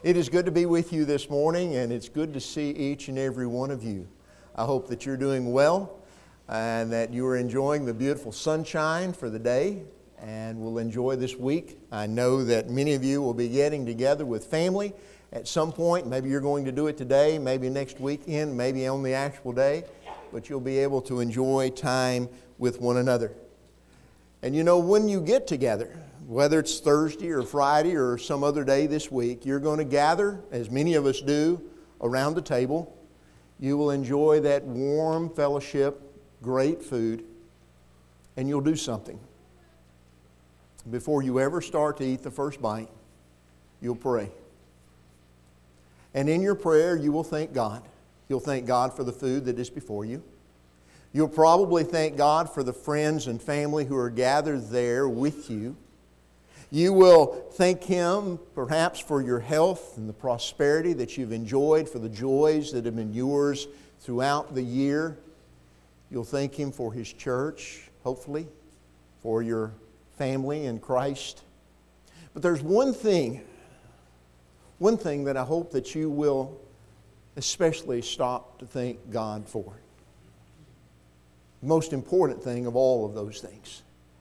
It is good to be with you this morning, and it's good to see each and every one of you. I hope that you're doing well and that you are enjoying the beautiful sunshine for the day and will enjoy this week. I know that many of you will be getting together with family at some point. Maybe you're going to do it today, maybe next weekend, maybe on the actual day, but you'll be able to enjoy time with one another. And you know, when you get together, whether it's Thursday or Friday or some other day this week, you're going to gather, as many of us do, around the table. You will enjoy that warm fellowship, great food, and you'll do something. Before you ever start to eat the first bite, you'll pray. And in your prayer, you will thank God. You'll thank God for the food that is before you. You'll probably thank God for the friends and family who are gathered there with you. You will thank Him perhaps for your health and the prosperity that you've enjoyed, for the joys that have been yours throughout the year. You'll thank Him for His church, hopefully, for your family in Christ. But there's one thing that I hope that you will especially stop to thank God for. The most important thing of all of those things.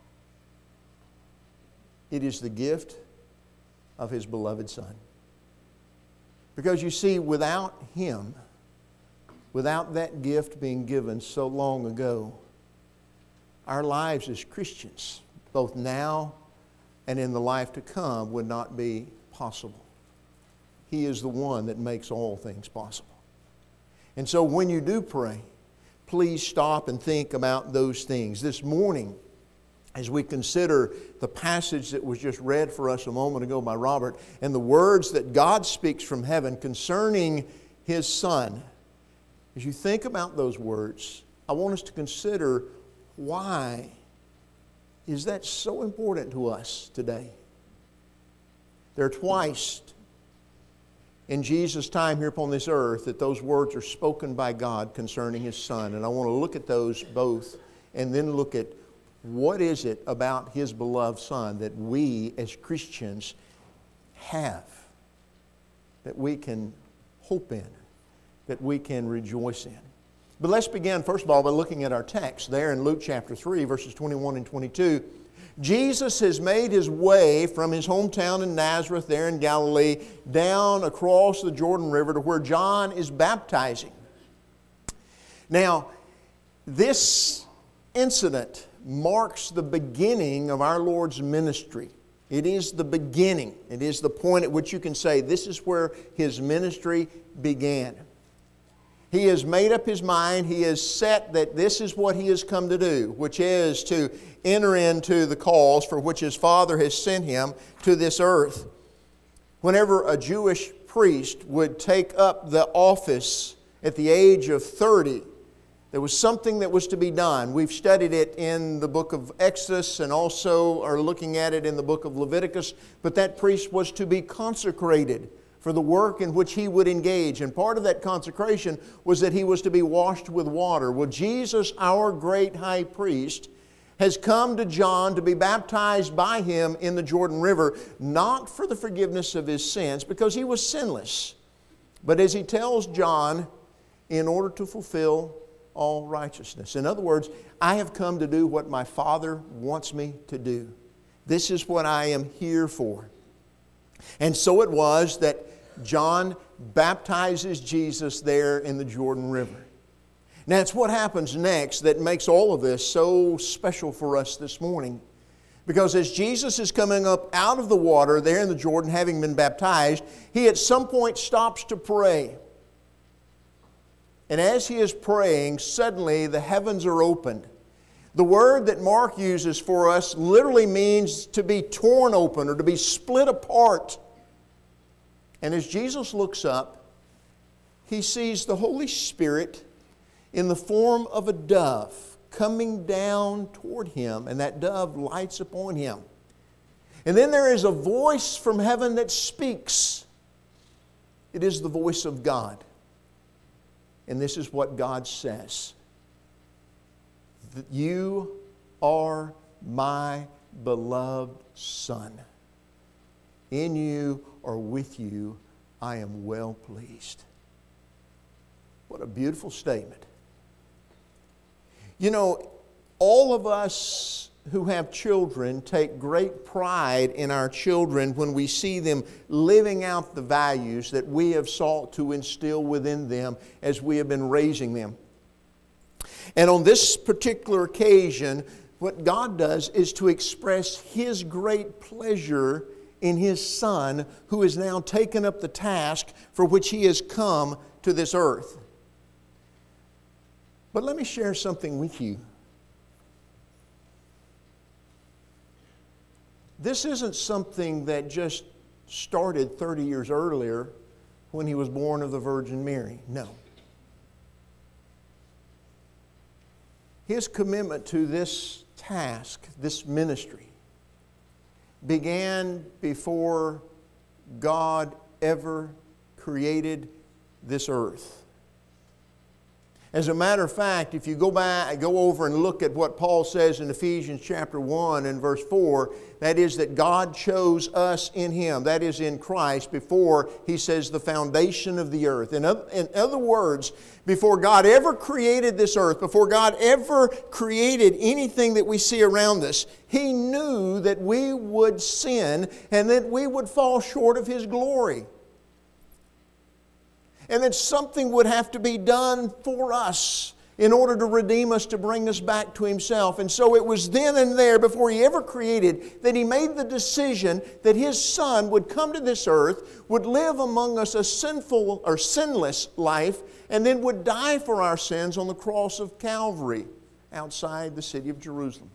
It is the gift of His beloved Son. Because you see, without Him, without that gift being given so long ago, our lives as Christians, both now and in the life to come, would not be possible. He is the one that makes all things possible. And so when you do pray, please stop and think about those things. This morning, as we consider the passage that was just read for us a moment ago by Robert and the words that God speaks from heaven concerning His Son, as you think about those words, I want us to consider why is that so important to us today. There are twice in Jesus' time here upon this earth that those words are spoken by God concerning His Son. And I want to look at those both and then look at what is it about His beloved Son that we as Christians have, that we can hope in, that we can rejoice in. But let's begin, first of all, by looking at our text there in Luke chapter 3, verses 21 and 22. Jesus has made His way from His hometown in Nazareth there in Galilee down across the Jordan River to where John is baptizing. Now, this incident marks the beginning of our Lord's ministry. It is the beginning. It is the point at which you can say this is where His ministry began. He has made up His mind. He has set that this is what He has come to do, which is to enter into the cause for which His Father has sent Him to this earth. Whenever a Jewish priest would take up the office at the age of 30, there was something that was to be done. We've studied it in the book of Exodus and also are looking at it in the book of Leviticus. But that priest was to be consecrated for the work in which he would engage. And part of that consecration was that he was to be washed with water. Well, Jesus, our great high priest, has come to John to be baptized by him in the Jordan River, not for the forgiveness of his sins, because he was sinless, but as he tells John, in order to fulfill all righteousness. In other words, I have come to do what my Father wants me to do. This is what I am here for. And so it was that John baptizes Jesus there in the Jordan River. Now it's what happens next that makes all of this so special for us this morning. Because as Jesus is coming up out of the water there in the Jordan, having been baptized, He at some point stops to pray. And as He is praying, suddenly the heavens are opened. The word that Mark uses for us literally means to be torn open or to be split apart. And as Jesus looks up, He sees the Holy Spirit in the form of a dove coming down toward Him, and that dove lights upon Him. And then there is a voice from heaven that speaks. It is the voice of God. And this is what God says. That you are my beloved Son. In you or with you I am well pleased. What a beautiful statement. You know, all of us who have children take great pride in our children when we see them living out the values that we have sought to instill within them as we have been raising them. And on this particular occasion, what God does is to express His great pleasure in His Son, who has now taken up the task for which He has come to this earth. But let me share something with you. This isn't something that just started 30 years earlier when He was born of the Virgin Mary. No. His commitment to this task, this ministry, began before God ever created this earth. As a matter of fact, if you go over and look at what Paul says in Ephesians chapter 1 and verse 4, that is that God chose us in Him, that is in Christ, before, he says, the foundation of the earth. In other words, before God ever created this earth, before God ever created anything that we see around us, He knew that we would sin and that we would fall short of His glory. And that something would have to be done for us in order to redeem us, to bring us back to Himself. And so it was then and there, before He ever created, that He made the decision that His Son would come to this earth, would live among us a sinful or sinless life, and then would die for our sins on the cross of Calvary outside the city of Jerusalem.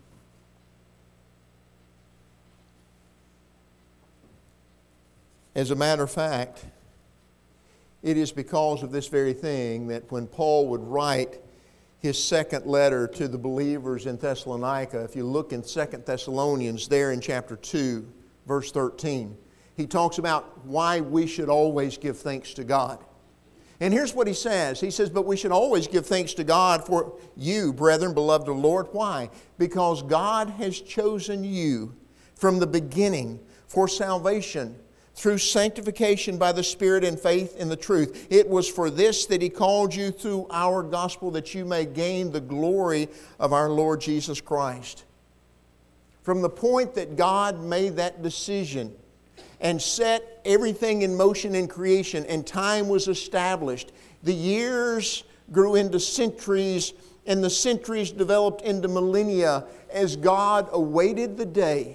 As a matter of fact, it is because of this very thing that when Paul would write his second letter to the believers in Thessalonica, if you look in 2 Thessalonians there in chapter 2, verse 13, he talks about why we should always give thanks to God. And here's what he says. He says, but we should always give thanks to God for you, brethren, beloved of the Lord. Why? Because God has chosen you from the beginning for salvation, through sanctification by the Spirit and faith in the truth. It was for this that He called you through our gospel, that you may gain the glory of our Lord Jesus Christ. From the point that God made that decision and set everything in motion in creation, and time was established, the years grew into centuries, and the centuries developed into millennia as God awaited the day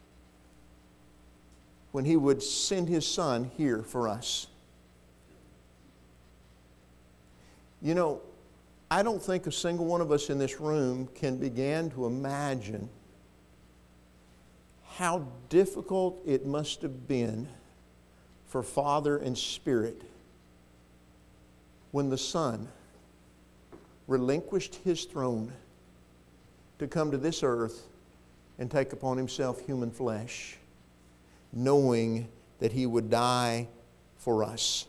when He would send His Son here for us. You know, I don't think a single one of us in this room can begin to imagine how difficult it must have been for Father and Spirit when the Son relinquished His throne to come to this earth and take upon Himself human flesh, knowing that He would die for us.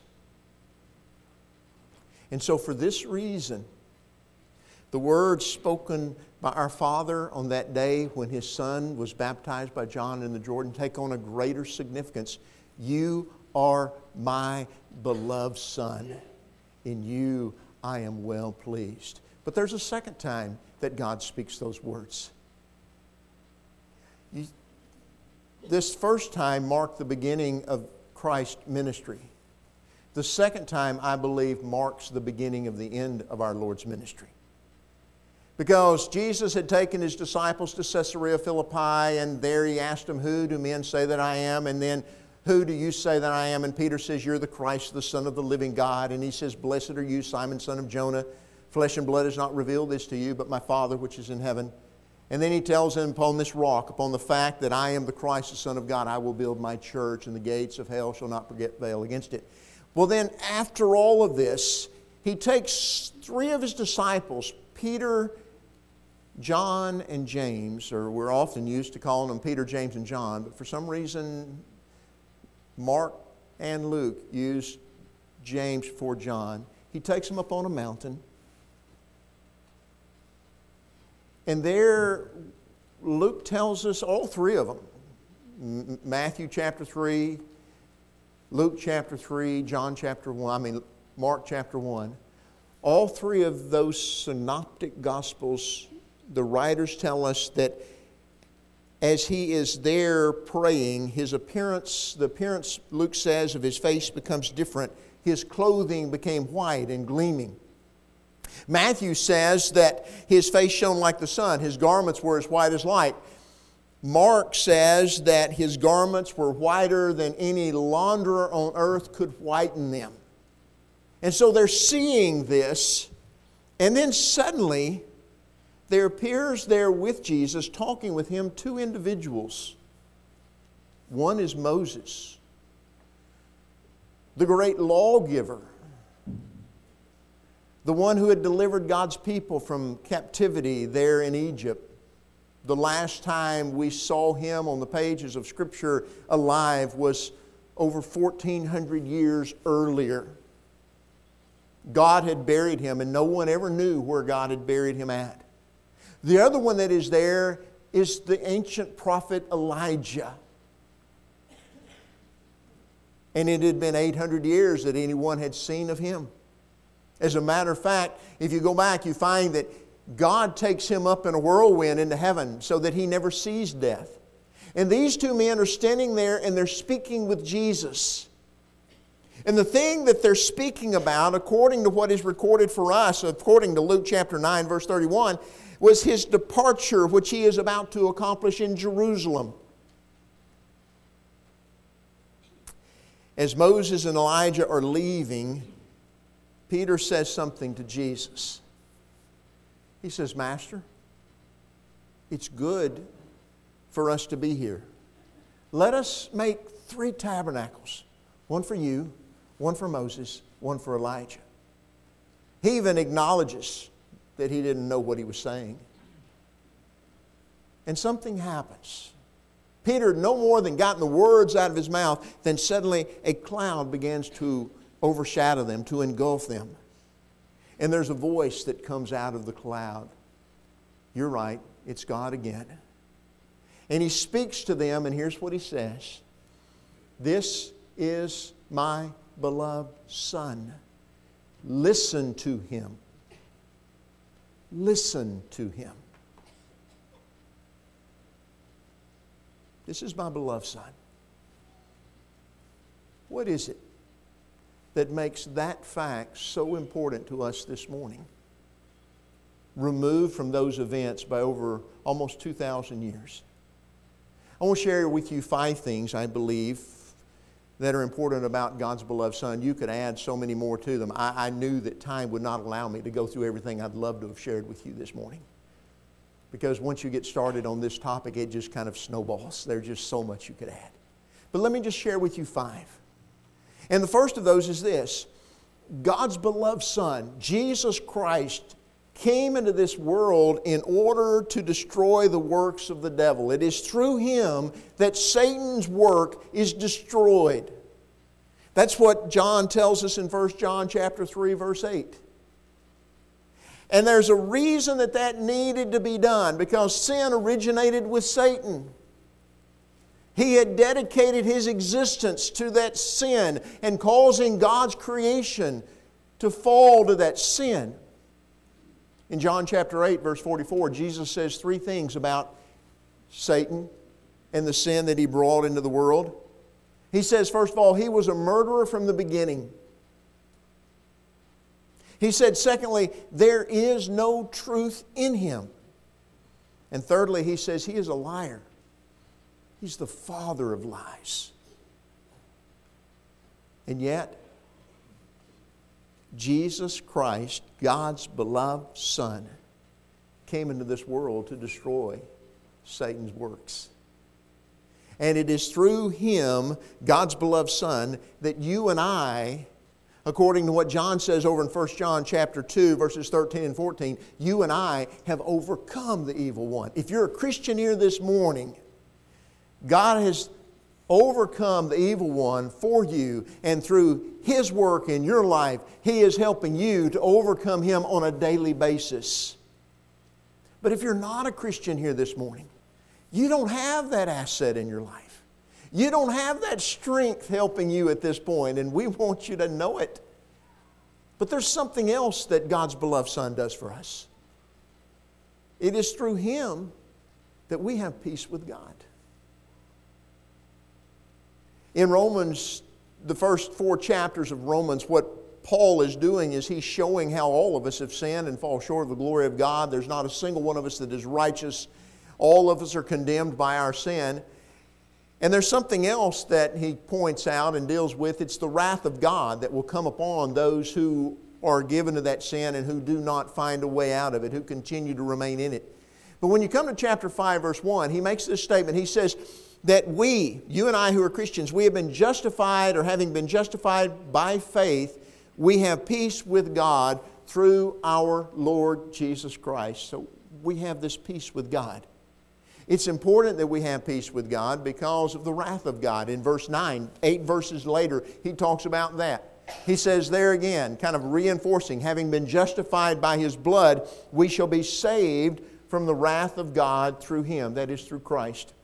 And so for this reason, the words spoken by our Father on that day when His Son was baptized by John in the Jordan take on a greater significance. You are my beloved Son. In you I am well pleased. But there's a second time that God speaks those words. This first time marked the beginning of Christ's ministry. The second time, I believe, marks the beginning of the end of our Lord's ministry. Because Jesus had taken His disciples to Caesarea Philippi, and there He asked them, who do men say that I am? And then, who do you say that I am? And Peter says, you're the Christ, the Son of the living God. And he says, blessed are you, Simon, son of Jonah. Flesh and blood has not revealed this to you, but my Father which is in heaven. And then He tells them, upon this rock, upon the fact that I am the Christ, the Son of God, I will build my church, and the gates of hell shall not prevail against it. Well then, after all of this, He takes three of His disciples, Peter, John, and James, or we're often used to calling them Peter, James, and John, but for some reason, Mark and Luke use James for John. He takes them up on a mountain. And there, Luke tells us, all three of them, Matthew chapter 3, Luke chapter 3, Mark chapter 1. All three of those synoptic gospels, the writers tell us that as he is there praying, his appearance, the appearance, Luke says, of his face becomes different. His clothing became white and gleaming. Matthew says that his face shone like the sun. His garments were as white as light. Mark says that his garments were whiter than any launderer on earth could whiten them. And so they're seeing this, and then suddenly there appears there with Jesus, talking with him, two individuals. One is Moses, the great lawgiver, the one who had delivered God's people from captivity there in Egypt. The last time we saw him on the pages of Scripture alive was over 1,400 years earlier. God had buried him, and no one ever knew where God had buried him at. The other one that is there is the ancient prophet Elijah. And it had been 800 years that anyone had seen of him. As a matter of fact, if you go back, you find that God takes him up in a whirlwind into heaven so that he never sees death. And these two men are standing there and they're speaking with Jesus. And the thing that they're speaking about, according to what is recorded for us, according to Luke chapter 9, verse 31, was his departure, which he is about to accomplish in Jerusalem. As Moses and Elijah are leaving, Peter says something to Jesus. He says, Master, it's good for us to be here. Let us make 3 tabernacles, one for you, one for Moses, one for Elijah. He even acknowledges that he didn't know what he was saying. And something happens. Peter had no more than gotten the words out of his mouth than suddenly a cloud begins to overshadow them, to engulf them. And there's a voice that comes out of the cloud. You're right, it's God again. And he speaks to them, and here's what he says. This is my beloved Son. Listen to him. Listen to him. This is my beloved Son. What is it that makes that fact so important to us this morning? Removed from those events by over almost 2,000 years. I want to share with you 5 things, I believe, that are important about God's beloved Son. You could add so many more to them. I knew that time would not allow me to go through everything I'd love to have shared with you this morning. Because once you get started on this topic, it just kind of snowballs. There's just so much you could add. But let me just share with you 5. And the first of those is this. God's beloved Son, Jesus Christ, came into this world in order to destroy the works of the devil. It is through him that Satan's work is destroyed. That's what John tells us in 1 John chapter 3, verse 8. And there's a reason that that needed to be done, because sin originated with Satan. He had dedicated his existence to that sin and causing God's creation to fall to that sin. In John chapter 8, verse 44, Jesus says 3 things about Satan and the sin that he brought into the world. He says, first of all, he was a murderer from the beginning. He said, secondly, there is no truth in him. And thirdly, he says he is a liar. He's the father of lies. And yet, Jesus Christ, God's beloved Son, came into this world to destroy Satan's works. And it is through him, God's beloved Son, that you and I, according to what John says over in 1 John chapter 2, verses 13 and 14, you and I have overcome the evil one. If you're a Christian here this morning, God has overcome the evil one for you, and through his work in your life, he is helping you to overcome him on a daily basis. But if you're not a Christian here this morning, you don't have that asset in your life. You don't have that strength helping you at this point, and we want you to know it. But there's something else that God's beloved Son does for us. It is through Him that we have peace with God. In Romans, the first 4 chapters of Romans, what Paul is doing is he's showing how all of us have sinned and fall short of the glory of God. There's not a single one of us that is righteous. All of us are condemned by our sin. And there's something else that he points out and deals with. It's the wrath of God that will come upon those who are given to that sin and who do not find a way out of it, who continue to remain in it. But when you come to chapter 5, verse 1, he makes this statement. He says that we, you and I who are Christians, we have been justified, or having been justified by faith, we have peace with God through our Lord Jesus Christ. So we have this peace with God. It's important that we have peace with God because of the wrath of God. In verse 9, 8 verses later, he talks about that. He says there again, kind of reinforcing, having been justified by His blood, we shall be saved from the wrath of God through Him, that is through Christ.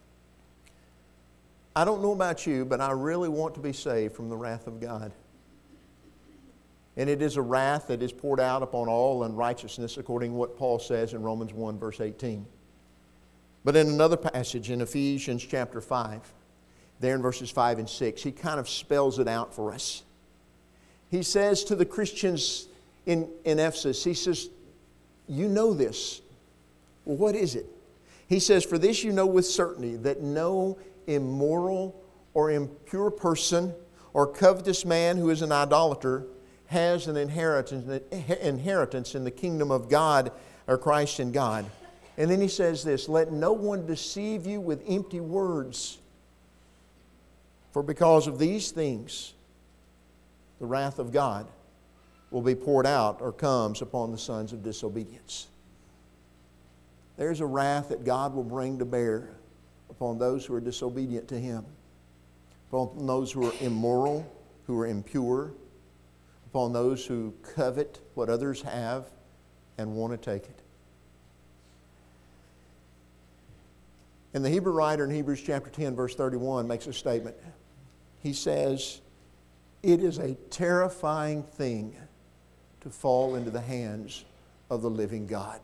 I don't know about you, but I really want to be saved from the wrath of God. And it is a wrath that is poured out upon all unrighteousness, according to what Paul says in Romans 1, verse 18. But in another passage, in Ephesians chapter 5, there in verses 5 and 6, he kind of spells it out for us. He says to the Christians in Ephesus, he says, you know this. Well, what is it? He says, for this you know with certainty, that no immoral or impure person or covetous man who is an idolater has an inheritance in the kingdom of God, or Christ and God. And then he says this, let no one deceive you with empty words. For because of these things, the wrath of God will be poured out, or comes upon the sons of disobedience. There's a wrath that God will bring to bear upon those who are disobedient to Him, upon those who are immoral, who are impure, upon those who covet what others have and want to take it. And the Hebrew writer in Hebrews chapter 10, verse 31 makes a statement. He says, it is a terrifying thing to fall into the hands of the living God.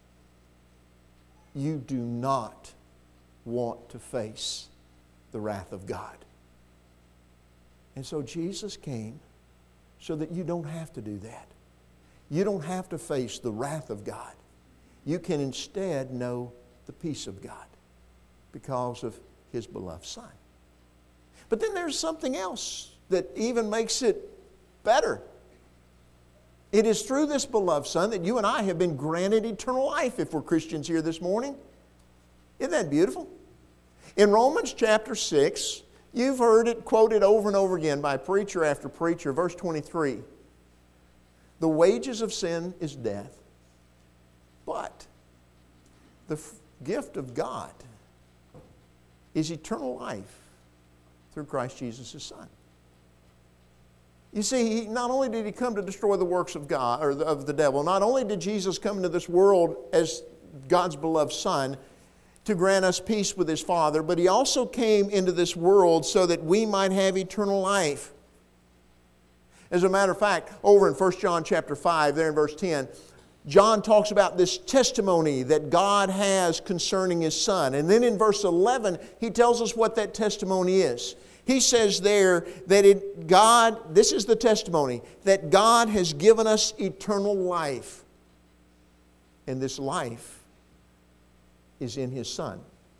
You do not want to face the wrath of God. And so Jesus came so that you don't have to do that. You don't have to face the wrath of God. You can instead know the peace of God because of His beloved Son. But then there's something else that even makes it better. It is through this beloved Son that you and I have been granted eternal life if we're Christians here this morning. Isn't that beautiful? In Romans chapter 6, you've heard it quoted over and over again by preacher after preacher. Verse 23, the wages of sin is death, but the gift of God is eternal life through Christ Jesus His Son. You see, not only did He come to destroy the works of God, or of the devil, not only did Jesus come into this world as God's beloved Son to grant us peace with His Father, but He also came into this world so that we might have eternal life. As a matter of fact, over in 1 John chapter 5, there in verse 10, John talks about this testimony that God has concerning His Son. And then in verse 11, he tells us what that testimony is. He says there that this is the testimony, that God has given us eternal life. And this life is in His Son.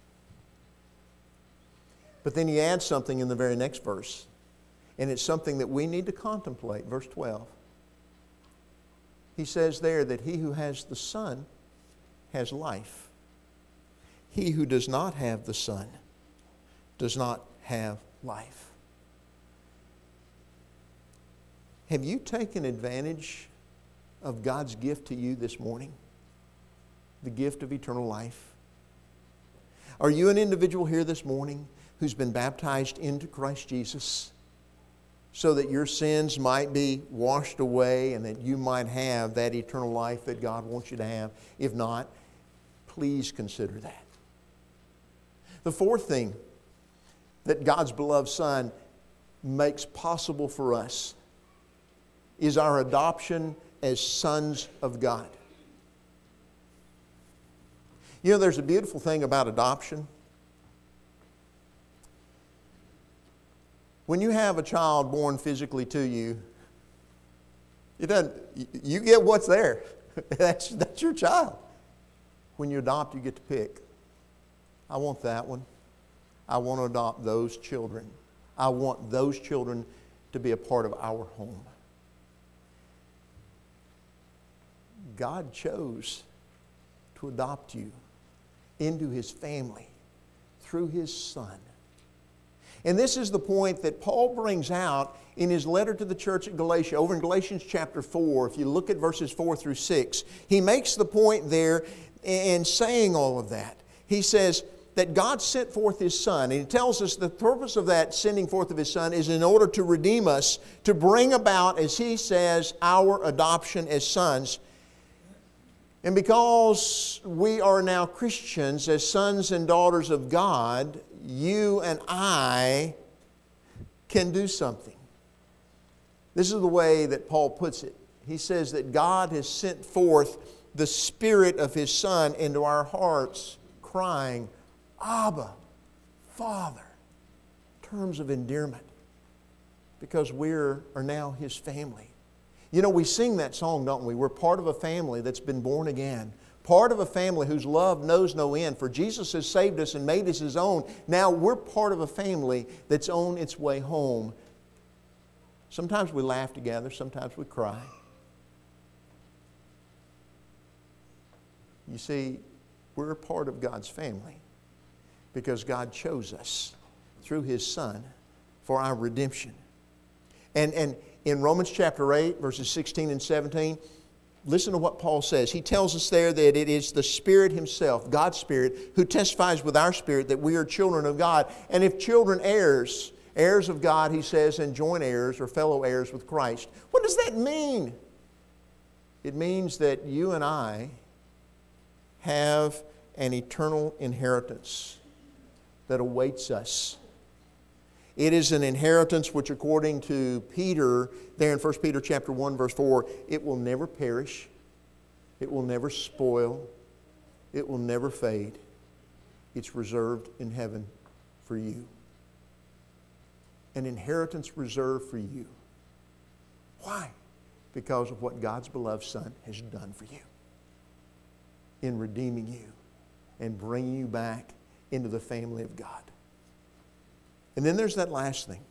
But then he adds something in the very next verse. And it's something that we need to contemplate. Verse 12. He says there that he who has the Son has life. He who does not have the Son does not have life. Have you taken advantage of God's gift to you this morning? The gift of eternal life? Are you an individual here this morning who's been baptized into Christ Jesus so that your sins might be washed away and that you might have that eternal life that God wants you to have? If not, please consider that. The fourth thing that God's beloved Son makes possible for us is our adoption as sons of God. You know, there's a beautiful thing about adoption. When you have a child born physically to you, you get what's there. That's your child. When you adopt, you get to pick. I want that one. I want to adopt those children. I want those children to be a part of our home. God chose to adopt you into His family through His Son. And this is the point that Paul brings out in his letter to the church at Galatia. Over in Galatians chapter 4, if you look at verses 4 through 6, he makes the point there in saying all of that. He says that God sent forth His Son. And he tells us the purpose of that sending forth of His Son is in order to redeem us, to bring about, as he says, our adoption as sons. And because we are now Christians, as sons and daughters of God, you and I can do something. This is the way that Paul puts it. He says that God has sent forth the Spirit of His Son into our hearts, crying, Abba, Father. Terms of endearment. Because we are now His family. You know, we sing that song, don't we? We're part of a family that's been born again. Part of a family whose love knows no end. For Jesus has saved us and made us His own. Now we're part of a family that's on its way home. Sometimes we laugh together. Sometimes we cry. You see, we're a part of God's family because God chose us through His Son for our redemption. And in Romans chapter 8, verses 16 and 17, listen to what Paul says. He tells us there that it is the Spirit Himself, God's Spirit, who testifies with our spirit that we are children of God. And if children, heirs of God, he says, and joint heirs or fellow heirs with Christ. What does that mean? It means that you and I have an eternal inheritance that awaits us. It is an inheritance which, according to Peter, there in 1 Peter chapter 1, verse 4, it will never perish, it will never spoil, it will never fade. It's reserved in heaven for you. An inheritance reserved for you. Why? Because of what God's beloved Son has done for you in redeeming you and bringing you back into the family of God. And then there's that last thing.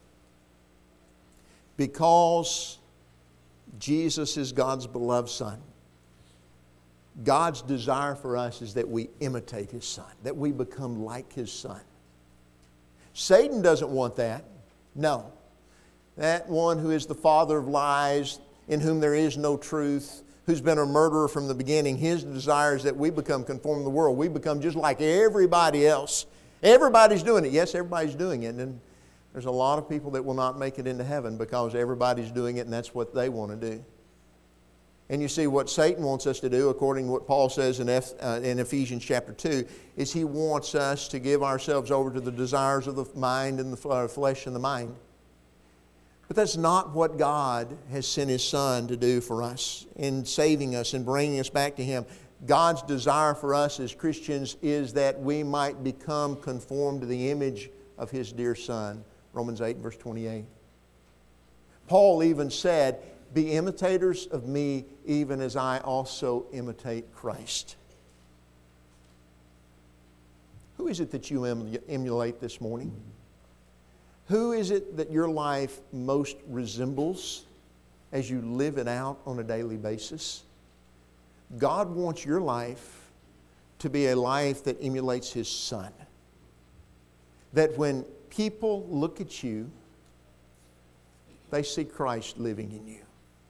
Because Jesus is God's beloved Son, God's desire for us is that we imitate His Son, that we become like His Son. Satan doesn't want that. No. That one who is the father of lies, in whom there is no truth, who's been a murderer from the beginning, his desire is that we become conformed to the world. We become just like everybody else. Everybody's doing it. Yes, everybody's doing it. And there's a lot of people that will not make it into heaven because everybody's doing it and that's what they want to do. And you see, what Satan wants us to do, according to what Paul says in Ephesians chapter 2, is he wants us to give ourselves over to the desires of the mind and the flesh and the mind. But that's not what God has sent His Son to do for us in saving us and bringing us back to Him. God's desire for us as Christians is that we might become conformed to the image of His dear Son. Romans 8, verse 28. Paul even said, "Be imitators of me, even as I also imitate Christ." Who is it that you emulate this morning? Who is it that your life most resembles as you live it out on a daily basis? God wants your life to be a life that emulates His Son. That when people look at you, they see Christ living in you.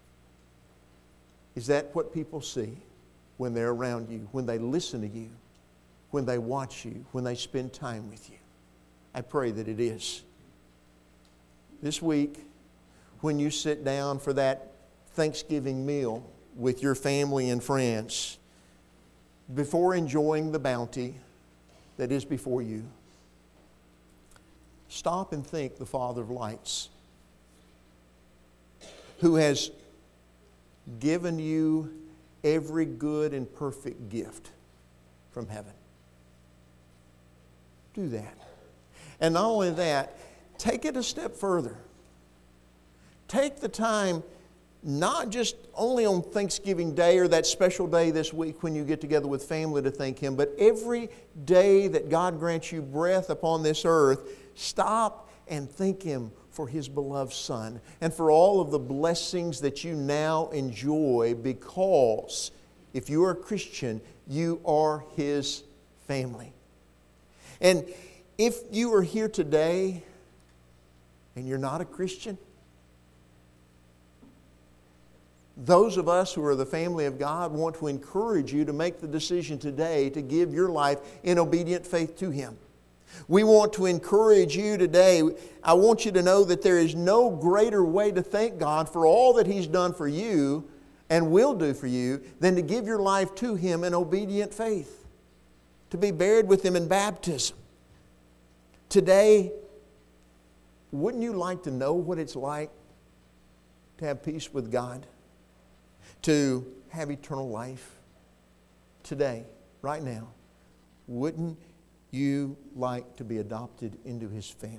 Is that what people see when they're around you, when they listen to you, when they watch you, when they spend time with you? I pray that it is. This week, when you sit down for that Thanksgiving meal with your family and friends, before enjoying the bounty that is before you, stop and think the Father of lights, who has given you every good and perfect gift from heaven. Do that. And not only that, take it a step further. Take the time, not just only on Thanksgiving Day or that special day this week when you get together with family to thank Him, but every day that God grants you breath upon this earth, stop and thank Him for His beloved Son and for all of the blessings that you now enjoy, because if you are a Christian, you are His family. And if you are here today and you're not a Christian, those of us who are the family of God want to encourage you to make the decision today to give your life in obedient faith to Him. We want to encourage you today. I want you to know that there is no greater way to thank God for all that He's done for you and will do for you than to give your life to Him in obedient faith, to be buried with Him in baptism. Today, wouldn't you like to know what it's like to have peace with God? To have eternal life? Today, right now, wouldn't you like to be adopted into His family?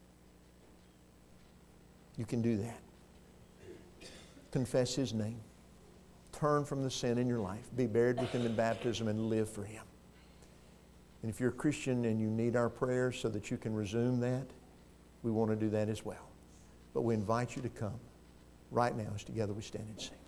You can do that. Confess His name. Turn from the sin in your life. Be buried with Him in baptism and live for Him. And if you're a Christian and you need our prayers so that you can resume that, we want to do that as well. But we invite you to come right now as together we stand and sing.